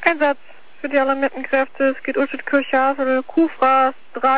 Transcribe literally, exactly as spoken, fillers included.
Einsatz für die alarmierten Kräfte. Es geht Ulstedt Kirchhafen, Kufras, drei.